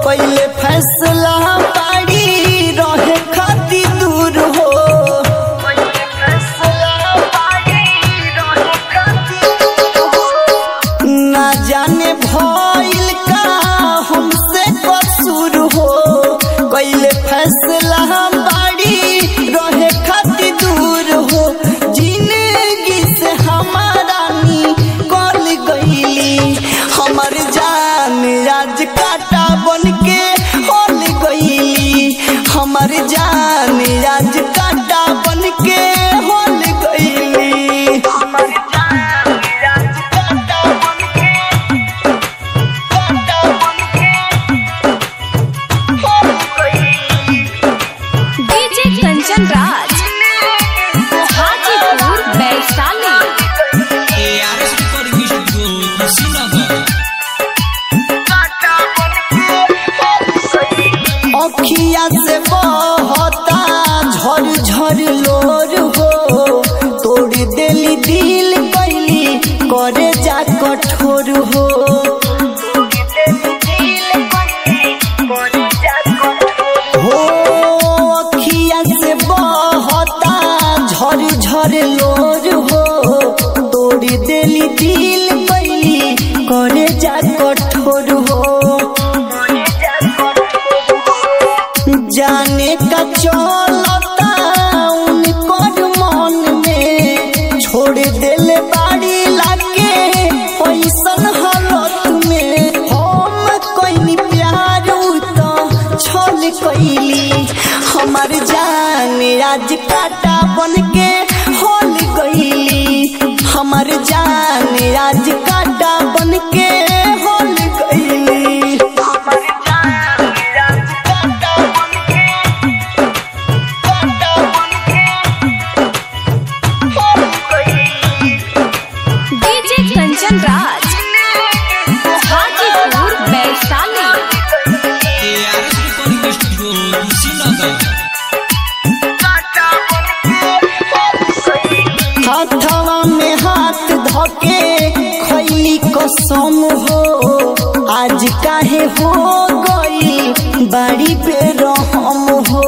पहले फैसला बाड़ी रहे खाती दूर हो ना जाने भइल का हमसे कसूर हो पहले फैसला बाड़ी रहे खाती दूर हो जिंदगी से हमारा निकल गईली हमर जान आज काटा बन के होल गईली हमर जान आज काटा बन के होल गईली हमर जान आज काटा बन के होल गईली। डीजे कंचन राज हाजीपुर वैशाली। अखिया से बहता झर झर लोर हो तोड़ देली दिल कैली करे जा कठोर हो अखिया से बहता झर झर लोर हो तोड़ देली दिल कैली करे जा कठोर हो जाने का चलता उनकर मन में छोड़ देले बाड़ी लाके पैसन हालत में हम कइनी प्यार तो छल कइली हमार जान आज काटा बन के होल गईली हमार जान आज काटा बन के होल गईली हमार जान आज काटा बन के होल गईली। डीजे कंचन राज हाजीपुर वैशाली। हाथवा में हाथ धके खैली कसम हो आज काहे हो गई बड़ी बेरहम हो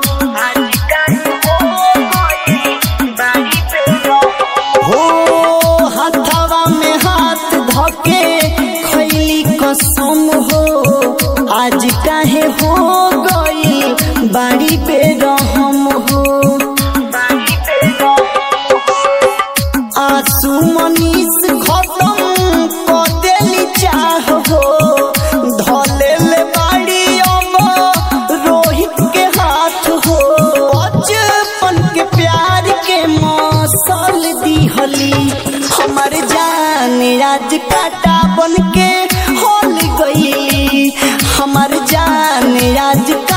हाथवा में हाथ धके खैली कसम हो आज काहे हो गई बड़ी बेरहम हो आंसू मनीष खत्म कर देली चाह हो धलेले बाड़ी अब रोहित के हाथ हो बचपन के प्यार के मौसल दिहली हमार जान आज काटा बन के होल गईली हमार जान आज